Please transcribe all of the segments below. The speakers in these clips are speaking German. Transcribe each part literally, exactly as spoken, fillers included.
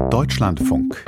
Deutschlandfunk.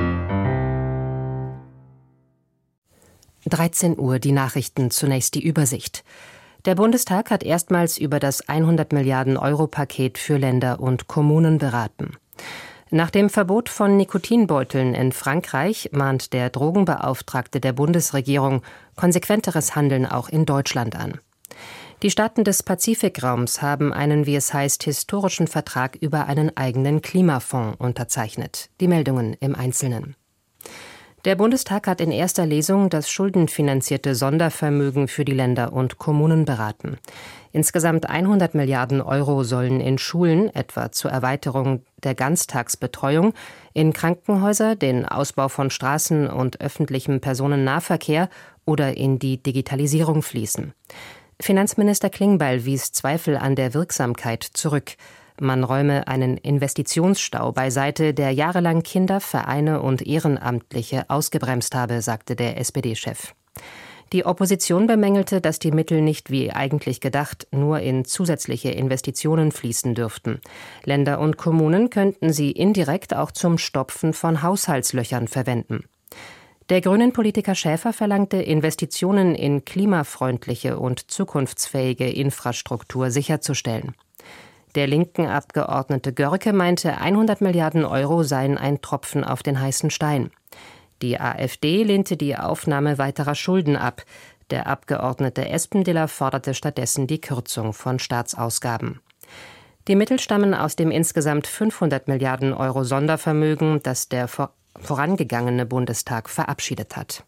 dreizehn Uhr, die Nachrichten, zunächst die Übersicht. Der Bundestag hat erstmals über das hundert Milliarden Euro Paket für Länder und Kommunen beraten. Nach dem Verbot von Nikotinbeuteln in Frankreich mahnt der Drogenbeauftragte der Bundesregierung konsequenteres Handeln auch in Deutschland an. Die Staaten des Pazifikraums haben einen, wie es heißt, historischen Vertrag über einen eigenen Klimafonds unterzeichnet. Die Meldungen im Einzelnen. Der Bundestag hat in erster Lesung das schuldenfinanzierte Sondervermögen für die Länder und Kommunen beraten. Insgesamt hundert Milliarden Euro sollen in Schulen, etwa zur Erweiterung der Ganztagsbetreuung, in Krankenhäuser, den Ausbau von Straßen und öffentlichem Personennahverkehr oder in die Digitalisierung fließen. Finanzminister Klingbeil wies Zweifel an der Wirksamkeit zurück. Man räume einen Investitionsstau beiseite, der jahrelang Kinder, Vereine und Ehrenamtliche ausgebremst habe, sagte der S P D-Chef. Die Opposition bemängelte, dass die Mittel nicht wie eigentlich gedacht nur in zusätzliche Investitionen fließen dürften. Länder und Kommunen könnten sie indirekt auch zum Stopfen von Haushaltslöchern verwenden. Der Grünen-Politiker Schäfer verlangte, Investitionen in klimafreundliche und zukunftsfähige Infrastruktur sicherzustellen. Der linken Abgeordnete Görke meinte, hundert Milliarden Euro seien ein Tropfen auf den heißen Stein. Die AfD lehnte die Aufnahme weiterer Schulden ab. Der Abgeordnete Espendiller forderte stattdessen die Kürzung von Staatsausgaben. Die Mittel stammen aus dem insgesamt fünfhundert Milliarden Euro Sondervermögen, das der vor vorangegangene Bundestag verabschiedet hat.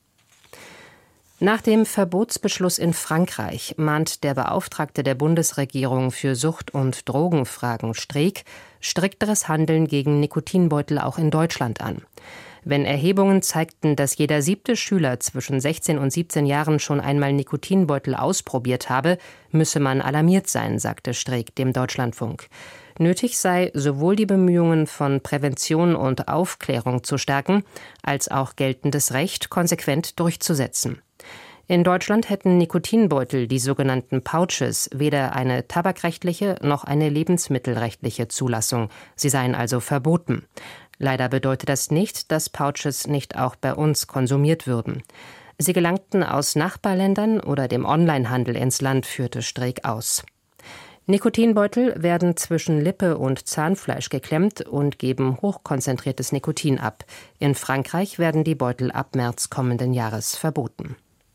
Nach dem Verbotsbeschluss in Frankreich mahnt der Beauftragte der Bundesregierung für Sucht- und Drogenfragen Streeck strikteres Handeln gegen Nikotinbeutel auch in Deutschland an. Wenn Erhebungen zeigten, dass jeder siebte Schüler zwischen sechzehn und siebzehn Jahren schon einmal Nikotinbeutel ausprobiert habe, müsse man alarmiert sein, sagte Streeck dem Deutschlandfunk. Nötig sei, sowohl die Bemühungen von Prävention und Aufklärung zu stärken, als auch geltendes Recht konsequent durchzusetzen. In Deutschland hätten Nikotinbeutel, die sogenannten Pouches, weder eine tabakrechtliche noch eine lebensmittelrechtliche Zulassung. Sie seien also verboten. Leider bedeutet das nicht, dass Pouches nicht auch bei uns konsumiert würden. Sie gelangten aus Nachbarländern oder dem Onlinehandel ins Land, führte Streeck aus. Nikotinbeutel werden zwischen Lippe und Zahnfleisch geklemmt und geben hochkonzentriertes Nikotin ab. In Frankreich werden die Beutel ab März kommenden Jahres verboten.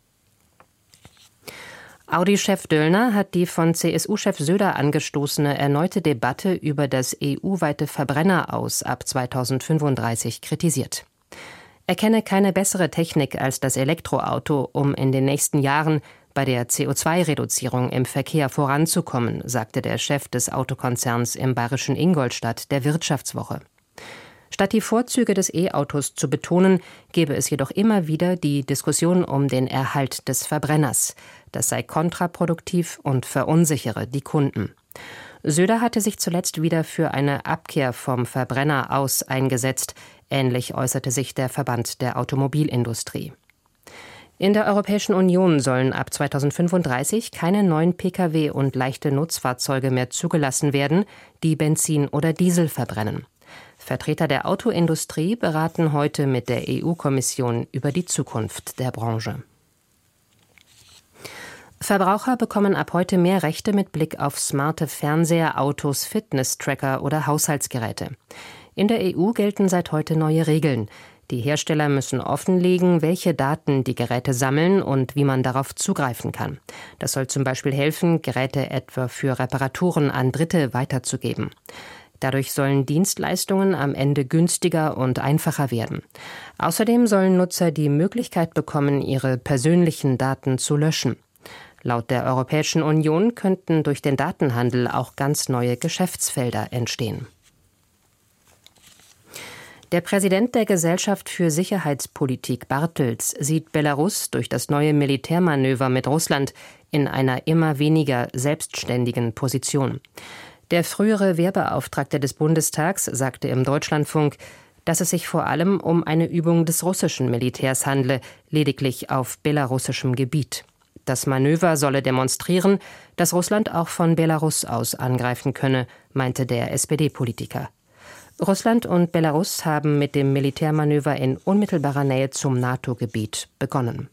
Audi-Chef Döllner hat die von C S U-Chef Söder angestoßene erneute Debatte über das E U-weite Verbrenneraus ab zweitausendfünfunddreißig kritisiert. Er kenne keine bessere Technik als das Elektroauto, um in den nächsten Jahren bei der C O zwei Reduzierung im Verkehr voranzukommen, sagte der Chef des Autokonzerns im bayerischen Ingolstadt der Wirtschaftswoche. Statt die Vorzüge des E-Autos zu betonen, gebe es jedoch immer wieder die Diskussion um den Erhalt des Verbrenners. Das sei kontraproduktiv und verunsichere die Kunden. Söder hatte sich zuletzt wieder für eine Abkehr vom Verbrenner aus eingesetzt. Ähnlich äußerte sich der Verband der Automobilindustrie. In der Europäischen Union sollen ab zweitausendfünfunddreißig keine neuen Pkw und leichte Nutzfahrzeuge mehr zugelassen werden, die Benzin oder Diesel verbrennen. Vertreter der Autoindustrie beraten heute mit der E U-Kommission über die Zukunft der Branche. Verbraucher bekommen ab heute mehr Rechte mit Blick auf smarte Fernseher, Autos, Fitness-Tracker oder Haushaltsgeräte. In der E U gelten seit heute neue Regeln. Die Hersteller müssen offenlegen, welche Daten die Geräte sammeln und wie man darauf zugreifen kann. Das soll zum Beispiel helfen, Geräte etwa für Reparaturen an Dritte weiterzugeben. Dadurch sollen Dienstleistungen am Ende günstiger und einfacher werden. Außerdem sollen Nutzer die Möglichkeit bekommen, ihre persönlichen Daten zu löschen. Laut der Europäischen Union könnten durch den Datenhandel auch ganz neue Geschäftsfelder entstehen. Der Präsident der Gesellschaft für Sicherheitspolitik, Bartels, sieht Belarus durch das neue Militärmanöver mit Russland in einer immer weniger selbstständigen Position. Der frühere Wehrbeauftragte des Bundestags sagte im Deutschlandfunk, dass es sich vor allem um eine Übung des russischen Militärs handle, lediglich auf belarussischem Gebiet. Das Manöver solle demonstrieren, dass Russland auch von Belarus aus angreifen könne, meinte der S P D-Politiker. Russland und Belarus haben mit dem Militärmanöver in unmittelbarer Nähe zum NATO-Gebiet begonnen.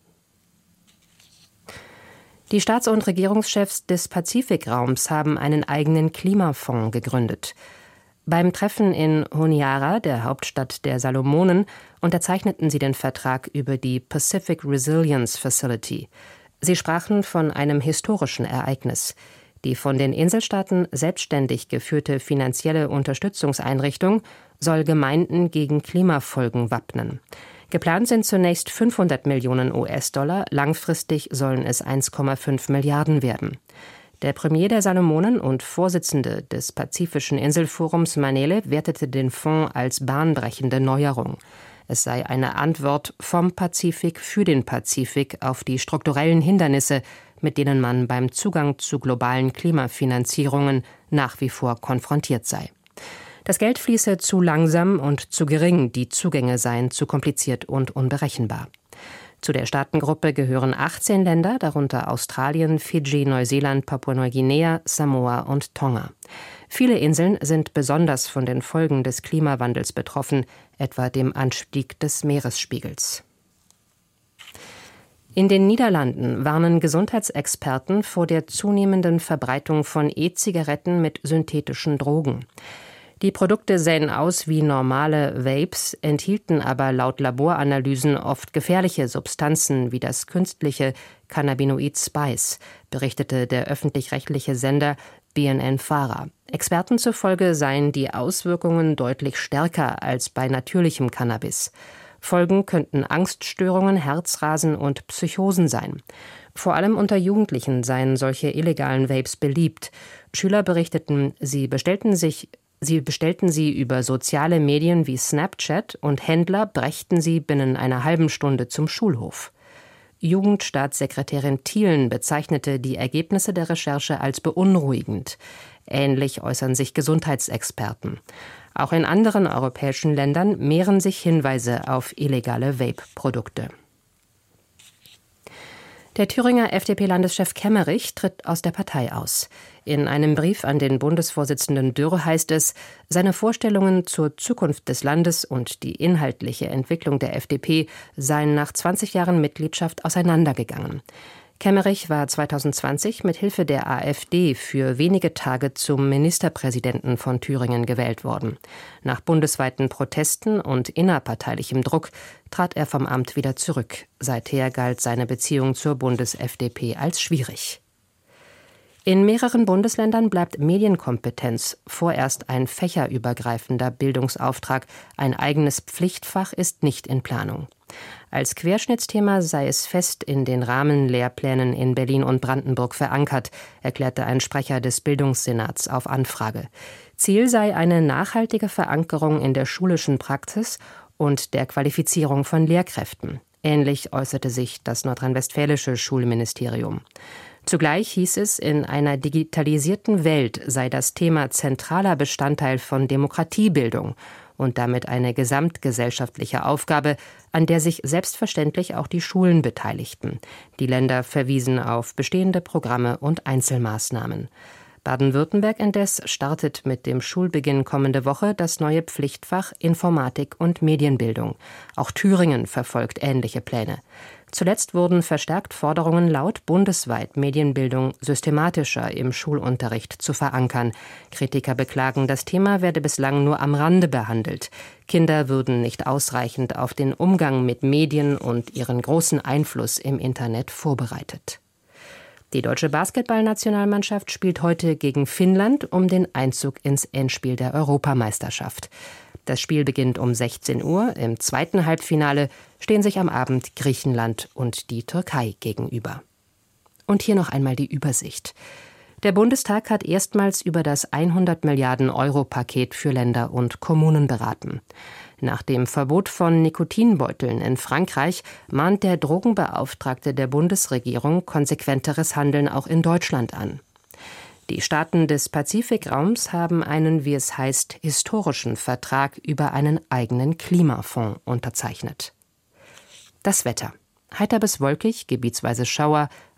Die Staats- und Regierungschefs des Pazifikraums haben einen eigenen Klimafonds gegründet. Beim Treffen in Honiara, der Hauptstadt der Salomonen, unterzeichneten sie den Vertrag über die Pacific Resilience Facility. Sie sprachen von einem historischen Ereignis. Die von den Inselstaaten selbstständig geführte finanzielle Unterstützungseinrichtung soll Gemeinden gegen Klimafolgen wappnen. Geplant sind zunächst fünfhundert Millionen U S-Dollar, langfristig sollen es eins Komma fünf Milliarden werden. Der Premier der Salomonen und Vorsitzende des Pazifischen Inselforums Manele wertete den Fonds als bahnbrechende Neuerung. Es sei eine Antwort vom Pazifik für den Pazifik auf die strukturellen Hindernisse, mit denen man beim Zugang zu globalen Klimafinanzierungen nach wie vor konfrontiert sei. Das Geld fließe zu langsam und zu gering, die Zugänge seien zu kompliziert und unberechenbar. Zu der Staatengruppe gehören achtzehn Länder, darunter Australien, Fidschi, Neuseeland, Papua-Neuguinea, Samoa und Tonga. Viele Inseln sind besonders von den Folgen des Klimawandels betroffen, etwa dem Anstieg des Meeresspiegels. In den Niederlanden warnen Gesundheitsexperten vor der zunehmenden Verbreitung von E-Zigaretten mit synthetischen Drogen. Die Produkte sähen aus wie normale Vapes, enthielten aber laut Laboranalysen oft gefährliche Substanzen wie das künstliche Cannabinoid Spice, berichtete der öffentlich-rechtliche Sender B N N Vara. Experten zufolge seien die Auswirkungen deutlich stärker als bei natürlichem Cannabis. Folgen könnten Angststörungen, Herzrasen und Psychosen sein. Vor allem unter Jugendlichen seien solche illegalen Vapes beliebt. Schüler berichteten, sie bestellten sich Sie bestellten sie über soziale Medien wie Snapchat und Händler brächten sie binnen einer halben Stunde zum Schulhof. Jugendstaatssekretärin Thielen bezeichnete die Ergebnisse der Recherche als beunruhigend. Ähnlich äußern sich Gesundheitsexperten. Auch in anderen europäischen Ländern mehren sich Hinweise auf illegale Vape-Produkte. Der Thüringer F D P-Landeschef Kemmerich tritt aus der Partei aus. In einem Brief an den Bundesvorsitzenden Dürr heißt es, seine Vorstellungen zur Zukunft des Landes und die inhaltliche Entwicklung der F D P seien nach zwanzig Jahren Mitgliedschaft auseinandergegangen. Kemmerich war zweitausendzwanzig mit Hilfe der AfD für wenige Tage zum Ministerpräsidenten von Thüringen gewählt worden. Nach bundesweiten Protesten und innerparteilichem Druck trat er vom Amt wieder zurück. Seither galt seine Beziehung zur Bundes-F D P als schwierig. In mehreren Bundesländern bleibt Medienkompetenz vorerst ein fächerübergreifender Bildungsauftrag. Ein eigenes Pflichtfach ist nicht in Planung. Als Querschnittsthema sei es fest in den Rahmenlehrplänen in Berlin und Brandenburg verankert, erklärte ein Sprecher des Bildungssenats auf Anfrage. Ziel sei eine nachhaltige Verankerung in der schulischen Praxis und der Qualifizierung von Lehrkräften. Ähnlich äußerte sich das nordrhein-westfälische Schulministerium. Zugleich hieß es, in einer digitalisierten Welt sei das Thema zentraler Bestandteil von Demokratiebildung und damit eine gesamtgesellschaftliche Aufgabe, an der sich selbstverständlich auch die Schulen beteiligten. Die Länder verwiesen auf bestehende Programme und Einzelmaßnahmen. Baden-Württemberg indes startet mit dem Schulbeginn kommende Woche das neue Pflichtfach Informatik und Medienbildung. Auch Thüringen verfolgt ähnliche Pläne. Zuletzt wurden verstärkt Forderungen laut, bundesweit Medienbildung systematischer im Schulunterricht zu verankern. Kritiker beklagen, das Thema werde bislang nur am Rande behandelt. Kinder würden nicht ausreichend auf den Umgang mit Medien und ihren großen Einfluss im Internet vorbereitet. Die deutsche Basketballnationalmannschaft spielt heute gegen Finnland um den Einzug ins Endspiel der Europameisterschaft. Das Spiel beginnt um sechzehn Uhr. Im zweiten Halbfinale stehen sich am Abend Griechenland und die Türkei gegenüber. Und hier noch einmal die Übersicht. Der Bundestag hat erstmals über das hundert Milliarden Euro Paket für Länder und Kommunen beraten. Nach dem Verbot von Nikotinbeuteln in Frankreich mahnt der Drogenbeauftragte der Bundesregierung konsequenteres Handeln auch in Deutschland an. Die Staaten des Pazifikraums haben einen, wie es heißt, historischen Vertrag über einen eigenen Klimafonds unterzeichnet. Das Wetter. Heiter bis wolkig, gebietsweise Schauer,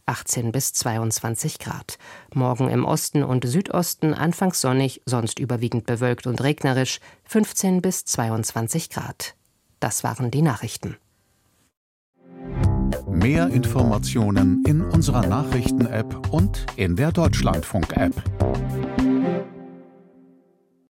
achtzehn bis zweiundzwanzig Grad. Morgen im Osten und Südosten anfangs sonnig, sonst überwiegend bewölkt und regnerisch, fünfzehn bis zweiundzwanzig Grad. Das waren die Nachrichten. Mehr Informationen in unserer Nachrichten-App und in der Deutschlandfunk-App.